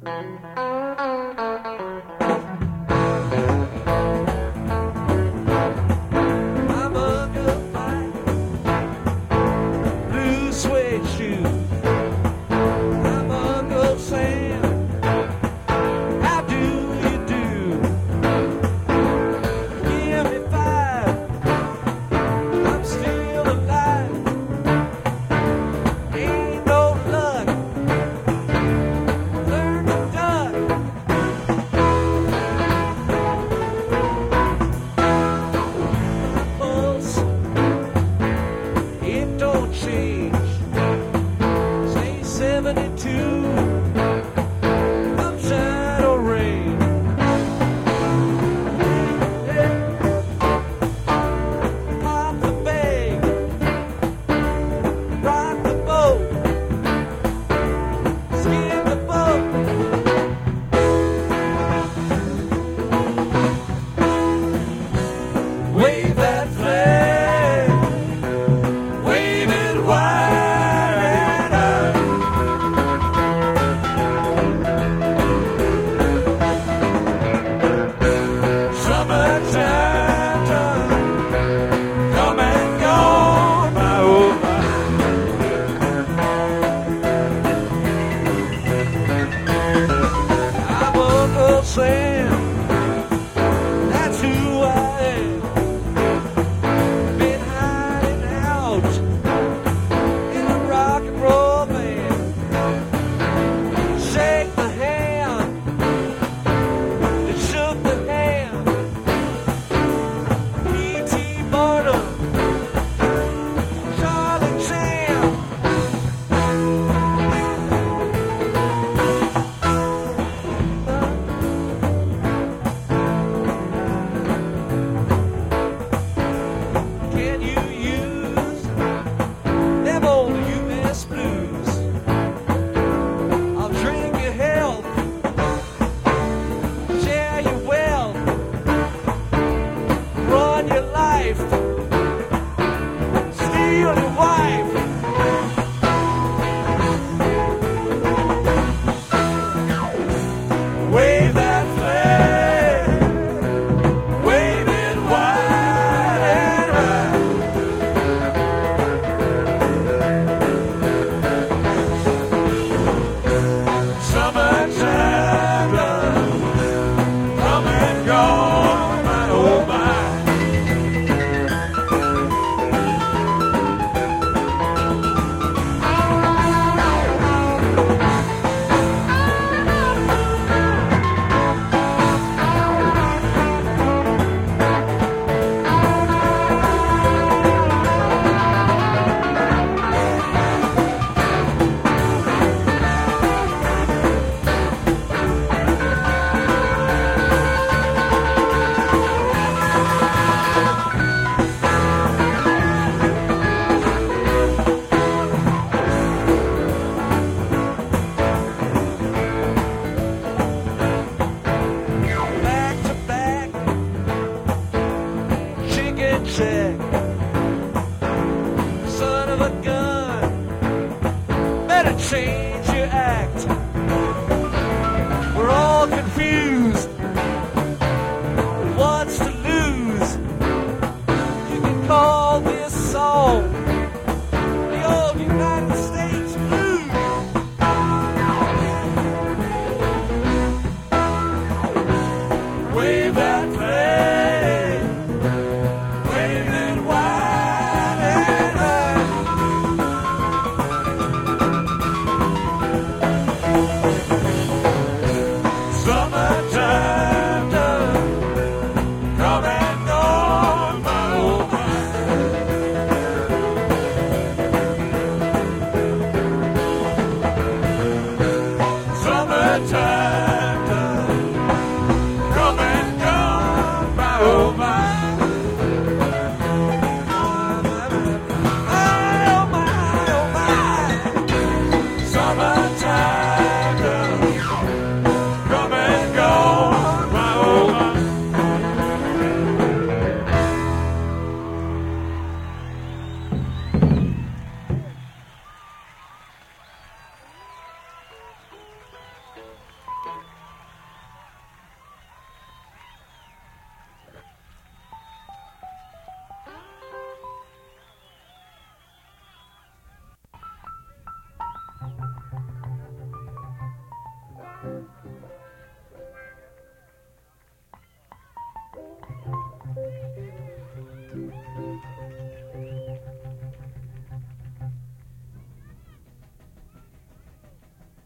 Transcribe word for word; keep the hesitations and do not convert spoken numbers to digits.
I'm under fire, blue suede shoes. I'm under sand. How do you do? Give me five. I'm still alive. Ain't no luck. Learn to duck. Pulse, it don't change. Say seventy-two. Sunshine or rain. Pop the bag. Rock the boat. Skin the boat. Wave that flag. Wave it wide and high. Summertime time, come and go, my oh my. I'm Uncle Sam, that's who I am. Been hiding out in a rock and roll band. Shake the hand that shook the hand. P T Barnum, Charlie Chan. Can you use them old U S blues? I'll drink your health, share your wealth, run your life, steal your wife. Wave that flag, wave it wide and high. Summertime love, come and go, my oh my. Back to back, chicken check. Son of a gun, better change your act. We're all confused. What's to lose? You can call this song the old United States blues. Wave that flag, wave it wide and high. Summertime done, come and go, my oh my. Summertime done, come and go, my oh my. My oh my, oh my. Summertime done, come and go, my oh my.